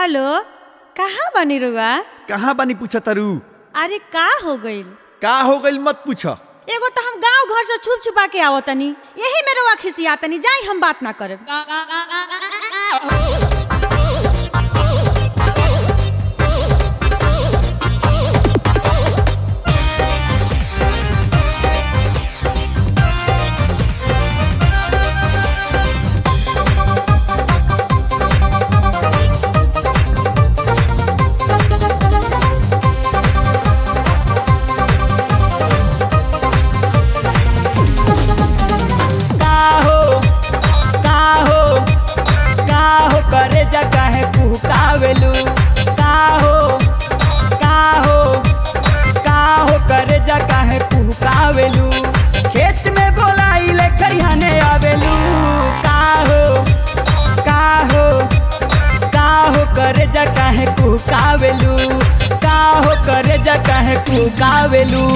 Hello, कहाँ बानी रुआ? कहाँ बानी पूछ तरु? अरे का हो गइल? का हो गइल मत पूछ। एगो तो हम गांव घर से छुप छुपा के आवतनी, यही में रुआ खिसियातनी, जाई हम बात ना करब। खेत में बोलाइले खरियाने आवेलू। का हो करे जा काहे कुकावेलू। का हो करे जा काहे कुकावेलू।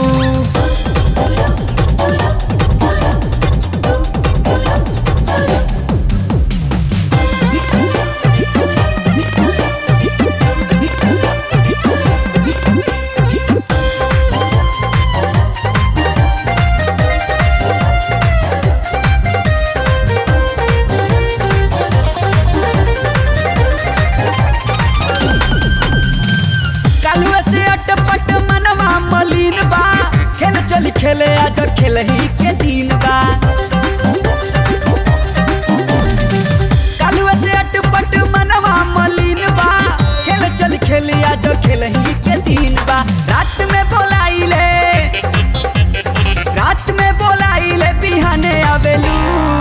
अटपट मनवा मलिन बा, खेल चली खेले आज खेलही के दिन बा। कालुआ से अटपट मनवा मलिन बा, खेल चली खेले आज खेलही के दिन बा। रात में बोलाइले बिहाने आवेलू।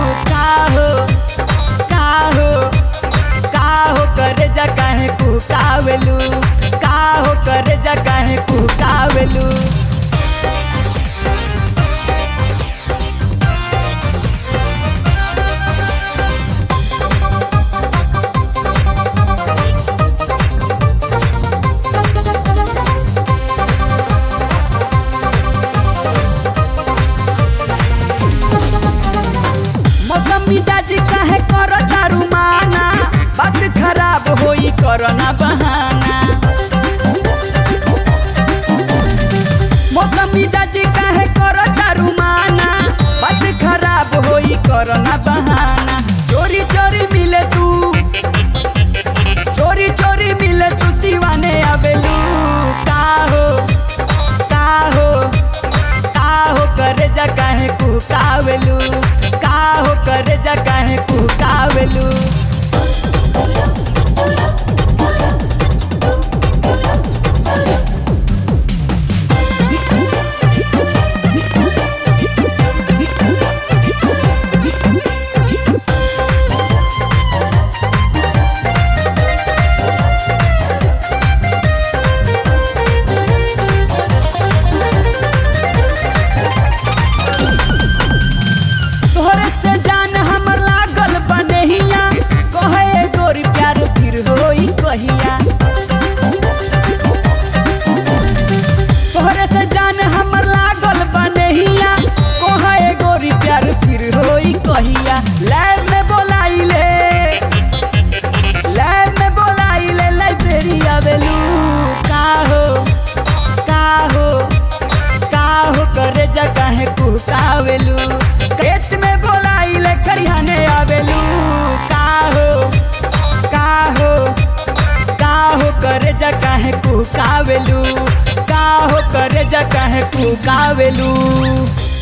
का हो करे जा काहे कुकावेलू। का हो करे जा काहे कुकावेलू। मौसम मिजाज काहे करो दारू माना, बात खराब होई करो ना बहाना। मौसम मिजाज काहे करो दारू माना, बात खराब होई करो ना बहाना। चोरी चोरी मिले तू सिवाने आवेलू। का हो करे जा काहे कुकावेलू। का हो करे जा काहे कुकावेलू। तोहरे से जान हमर लागल बनहिया, कहे गोरी प्यार फिर होई कहिया। तोहरे से जान हमर लागल बनहिया, कहे गोरी प्यार फिर होई कहिया। लैब में बोलाइले लाइब्रेरी आवेलू। का हो करे जा काहे कुकावेलू। खेत में बोलाइले खरियाने आवेलू। का हो करे जा काहे कुकावेलू। का हो करे जा काहे कुकावेलू।